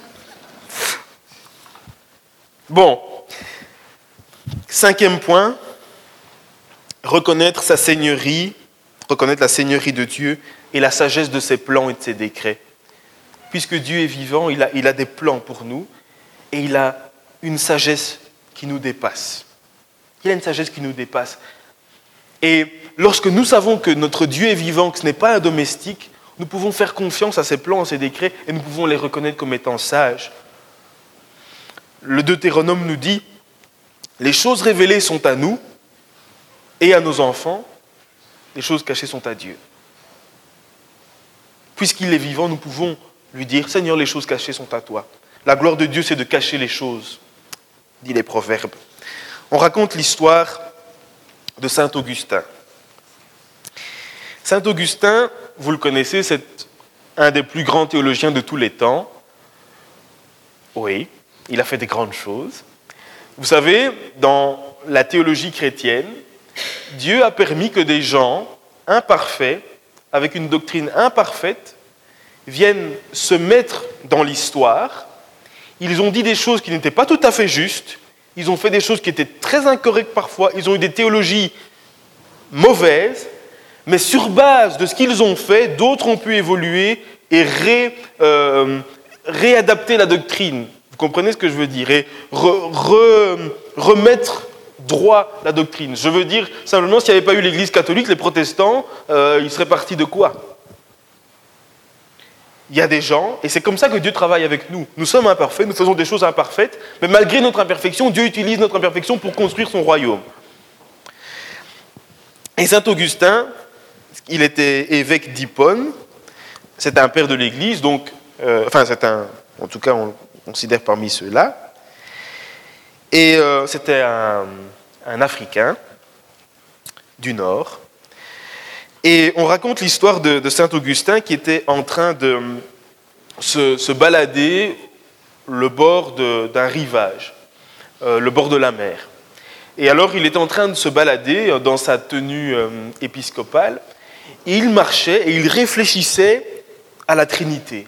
Bon. Cinquième point, reconnaître sa seigneurie, reconnaître la seigneurie de Dieu et la sagesse de ses plans et de ses décrets. Puisque Dieu est vivant, il a, il a des plans pour nous et il a une sagesse qui nous dépasse. Il a une sagesse qui nous dépasse. Et lorsque nous savons que notre Dieu est vivant, que ce n'est pas un domestique, nous pouvons faire confiance à ses plans, à ses décrets, et nous pouvons les reconnaître comme étant sages. Le Deutéronome nous dit « Les choses révélées sont à nous et à nos enfants, les choses cachées sont à Dieu. » Puisqu'il est vivant, nous pouvons lui dire « Seigneur, les choses cachées sont à toi. » La gloire de Dieu, c'est de cacher les choses, dit les Proverbes. On raconte l'histoire de saint Augustin. Saint Augustin, vous le connaissez, c'est un des plus grands théologiens de tous les temps. Oui, il a fait des grandes choses. Vous savez, dans la théologie chrétienne, Dieu a permis que des gens imparfaits, avec une doctrine imparfaite, viennent se mettre dans l'histoire. Ils ont dit des choses qui n'étaient pas tout à fait justes. Ils ont fait des choses qui étaient très incorrectes parfois. Ils ont eu des théologies mauvaises. Mais sur base de ce qu'ils ont fait, d'autres ont pu évoluer et ré, euh, réadapter la doctrine. Vous comprenez ce que je veux dire? Et re, re, remettre droit la doctrine. Je veux dire, simplement, s'il n'y avait pas eu l'Église catholique, les protestants, euh, ils seraient partis de quoi? il y a des gens, et c'est comme ça que Dieu travaille avec nous. Nous sommes imparfaits, nous faisons des choses imparfaites, mais malgré notre imperfection, Dieu utilise notre imperfection pour construire son royaume. Et saint Augustin, il était évêque d'Hippone, c'était un père de l'Église, donc, euh, enfin, c'est un, en tout cas, on le considère parmi ceux-là. Et euh, c'était un, un Africain du Nord. Et on raconte l'histoire de, de saint Augustin qui était en train de se, se balader le bord de, d'un rivage, euh, le bord de la mer. Et alors il était en train de se balader dans sa tenue euh, épiscopale, et il marchait et il réfléchissait à la Trinité.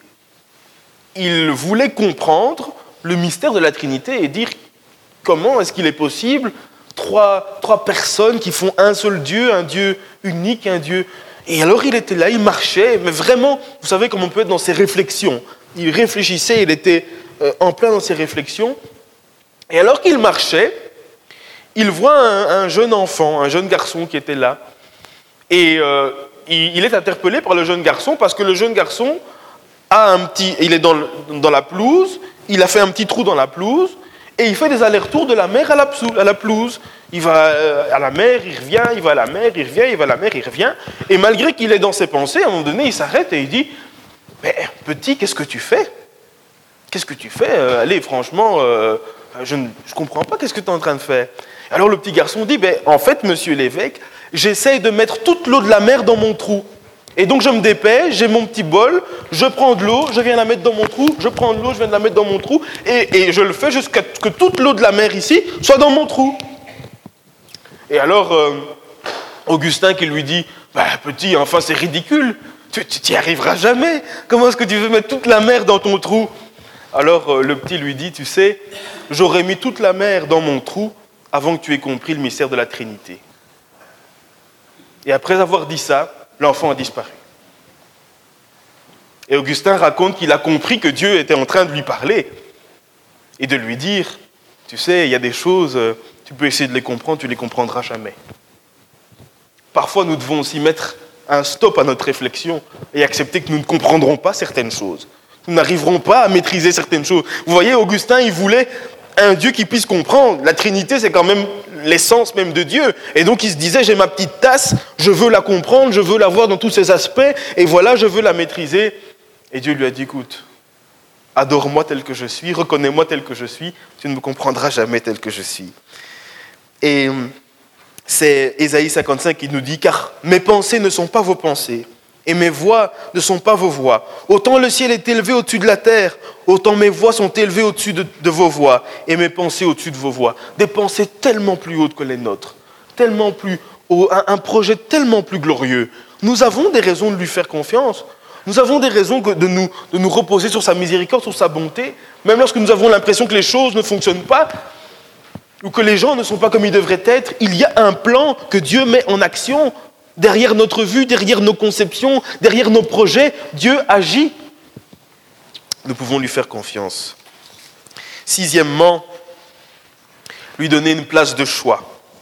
Il voulait comprendre le mystère de la Trinité et dire comment est-ce qu'il est possible trois, trois personnes qui font un seul Dieu, un Dieu unique, un Dieu... Et alors il était là, il marchait, mais vraiment, vous savez comment on peut être dans ses réflexions. Il réfléchissait, il était euh, en plein dans ses réflexions. Et alors qu'il marchait, il voit un, un jeune enfant, un jeune garçon qui était là. Et euh, il, il est interpellé par le jeune garçon parce que le jeune garçon a un petit... Il est dans, le, dans la pelouse, il a fait un petit trou dans la pelouse, et il fait des allers-retours de la mer à la, à la pelouse. Il va à la mer, il revient, il va à la mer, il revient, il va à la mer, il revient. Et malgré qu'il est dans ses pensées, à un moment donné, il s'arrête et il dit « Mais petit, qu'est-ce que tu fais ? Qu'est-ce que tu fais ? euh, Allez, franchement, euh, je ne je comprends pas, qu'est-ce que tu es en train de faire ?» Alors le petit garçon dit ben, « En fait, monsieur l'évêque, j'essaye de mettre toute l'eau de la mer dans mon trou. Et donc je me dépêche, j'ai mon petit bol, je prends de l'eau, je viens la mettre dans mon trou, je prends de l'eau, je viens de la mettre dans mon trou, et, et je le fais jusqu'à ce que toute l'eau de la mer ici soit dans mon trou. » Et alors, euh, Augustin qui lui dit bah, « Petit, enfin c'est ridicule, tu n'y arriveras jamais, comment est-ce que tu veux mettre toute la mer dans ton trou ?» Alors euh, le petit lui dit « Tu sais, j'aurais mis toute la mer dans mon trou avant que tu aies compris le mystère de la Trinité. » Et après avoir dit ça, l'enfant a disparu. Et Augustin raconte qu'il a compris que Dieu était en train de lui parler et de lui dire « Tu sais, il y a des choses, tu peux essayer de les comprendre, tu ne les comprendras jamais. » Parfois, nous devons aussi mettre un stop à notre réflexion et accepter que nous ne comprendrons pas certaines choses. Nous n'arriverons pas à maîtriser certaines choses. Vous voyez, Augustin, il voulait un Dieu qui puisse comprendre. La Trinité, c'est quand même l'essence même de Dieu. Et donc, il se disait, j'ai ma petite tasse, je veux la comprendre, je veux la voir dans tous ses aspects, et voilà, je veux la maîtriser. Et Dieu lui a dit, écoute, adore-moi tel que je suis, reconnais-moi tel que je suis, tu ne me comprendras jamais tel que je suis. Et c'est Ésaïe cinquante-cinq qui nous dit, car mes pensées ne sont pas vos pensées, et mes voix ne sont pas vos voix. Autant le ciel est élevé au-dessus de la terre, autant mes voix sont élevées au-dessus de, de vos voix, et mes pensées au-dessus de vos voix. Des pensées tellement plus hautes que les nôtres, tellement plus haut, un, un projet tellement plus glorieux. Nous avons des raisons de lui faire confiance. Nous avons des raisons de nous, de nous reposer sur sa miséricorde, sur sa bonté, même lorsque nous avons l'impression que les choses ne fonctionnent pas, ou que les gens ne sont pas comme ils devraient être. Il y a un plan que Dieu met en action. Derrière notre vue, derrière nos conceptions, derrière nos projets, Dieu agit. Nous pouvons lui faire confiance. Sixièmement, lui donner une place de choix.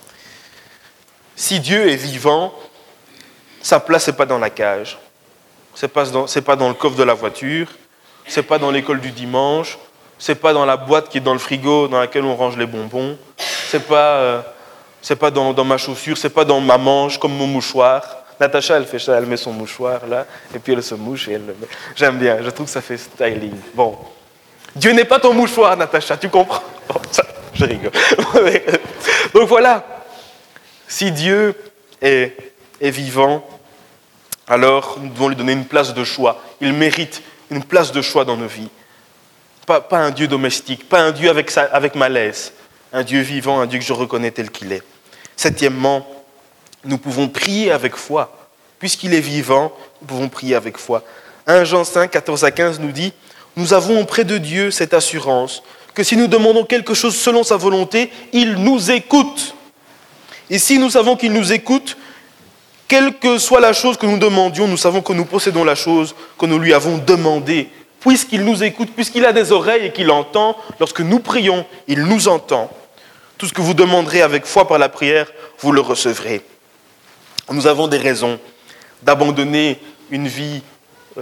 Si Dieu est vivant, sa place n'est pas dans la cage. Ce n'est pas dans, c'est pas dans le coffre de la voiture, ce n'est pas dans l'école du dimanche, ce n'est pas dans la boîte qui est dans le frigo dans laquelle on range les bonbons, ce n'est pas... Euh, C'est pas dans, dans ma chaussure, c'est pas dans ma manche, comme mon mouchoir. Natacha, elle fait ça, elle met son mouchoir là, et puis elle se mouche et elle le met. J'aime bien, je trouve que ça fait styling. Bon. Dieu n'est pas ton mouchoir, Natacha, tu comprends? Bon, ça, je rigole. Donc voilà. Si Dieu est, est vivant, alors nous devons lui donner une place de choix. Il mérite une place de choix dans nos vies. Pas, pas un Dieu domestique, pas un Dieu avec, sa, avec malaise. Un Dieu vivant, un Dieu que je reconnais tel qu'il est. Septièmement, nous pouvons prier avec foi. Puisqu'il est vivant, nous pouvons prier avec foi. premier Jean cinq, quatorze à quinze nous dit « Nous avons auprès de Dieu cette assurance que si nous demandons quelque chose selon sa volonté, il nous écoute. Et si nous savons qu'il nous écoute, quelle que soit la chose que nous demandions, nous savons que nous possédons la chose que nous lui avons demandée. Puisqu'il nous écoute, puisqu'il a des oreilles et qu'il entend, lorsque nous prions, il nous entend. Tout ce que vous demanderez avec foi par la prière, vous le recevrez. » Nous avons des raisons d'abandonner une vie euh,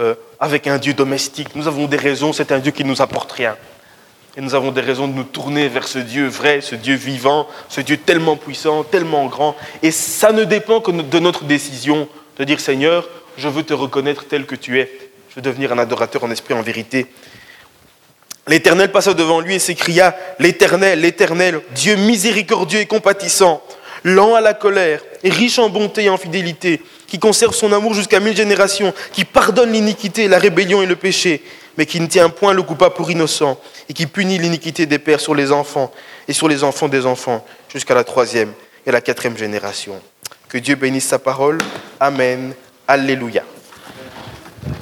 avec un Dieu domestique. Nous avons des raisons, c'est un Dieu qui ne nous apporte rien. Et nous avons des raisons de nous tourner vers ce Dieu vrai, ce Dieu vivant, ce Dieu tellement puissant, tellement grand. Et ça ne dépend que de notre décision de dire « Seigneur, je veux te reconnaître tel que tu es. Je veux devenir un adorateur en esprit, en vérité. » L'Éternel passa devant lui et s'écria « L'Éternel, l'Éternel, Dieu miséricordieux et compatissant, lent à la colère et riche en bonté et en fidélité, qui conserve son amour jusqu'à mille générations, qui pardonne l'iniquité, la rébellion et le péché, mais qui ne tient point le coupable pour innocent, et qui punit l'iniquité des pères sur les enfants et sur les enfants des enfants, jusqu'à la troisième et la quatrième génération. » Que Dieu bénisse sa parole. Amen. Alléluia.